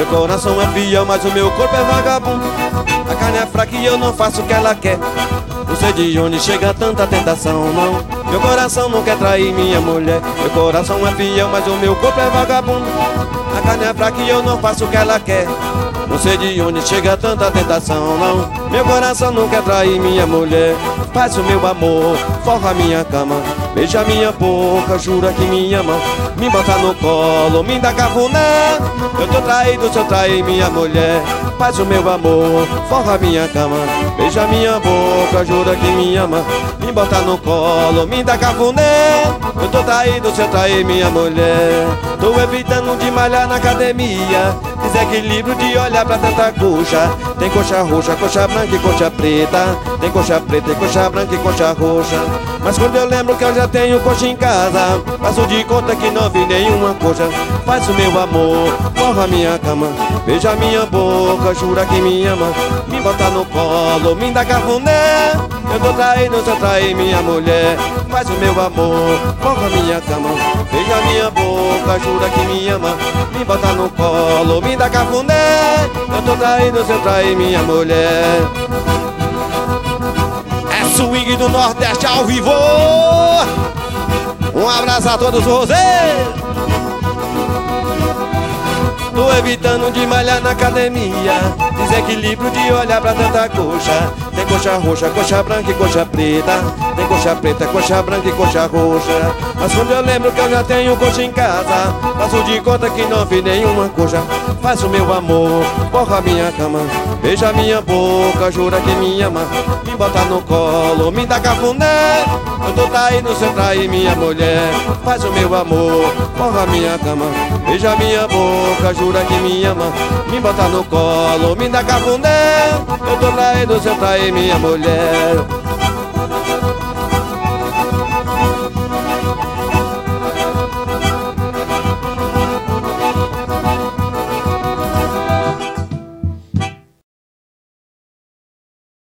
coração é fiel, mas o meu corpo é vagabundo. A carne é fraca e eu não faço o que ela quer. Não sei de onde chega tanta tentação, não. Meu coração não quer trair minha mulher. Meu coração é fiel, mas o meu corpo é vagabundo. A carne é fraca e eu não faço o que ela quer. Não sei de onde chega tanta tentação, não. Meu coração não quer trair minha mulher. Faz o meu amor, forra minha cama, beija minha boca, jura que me ama. Me bota no colo, me dá cafuné. Eu tô traído se eu trair minha mulher. Faz o meu amor, forra minha cama, beija minha boca, jura que me ama. Me bota no colo, me dá cafuné. Eu tô traído se eu trair minha mulher. Tô evitando de malhar na academia. Desequilíbrio de olhar pra tanta coxa. Tem coxa roxa, coxa branca e coxa preta. Tem coxa preta e coxa branca e coxa roxa. Mas quando eu lembro que eu já tenho coxa em casa, faço de conta que não vi nenhuma coxa. Faz o meu amor, forra minha cama, beija minha boca, jura que me ama. Me bota no colo, me dá cafuné. Eu tô traído se eu trair minha mulher. Faz o meu amor, forra minha cama, beija minha boca, jura que me ama. Me bota no colo, me dá cafuné. Eu tô traído se eu trair minha mulher. É swing do Nordeste ao vivo. Um abraço a todos vocês. Tô evitando de malhar na academia. Desequilíbrio de olhar pra tanta coxa. Tem coxa roxa, coxa branca e coxa preta. Tem coxa preta, coxa branca e coxa roxa. Mas quando eu lembro que eu já tenho coxa em casa, faço de conta que não vi nenhuma coxa. Faz o meu amor, forra minha cama, beija minha boca, jura que me ama. Me bota no colo, me dá cafuné. Eu tô traído se eu trair minha mulher. Faz o meu amor, forra minha cama, beija minha boca, jura que me ama. Me bota no colo, me dá cafuné. Eu tô traído se eu trair minha mulher.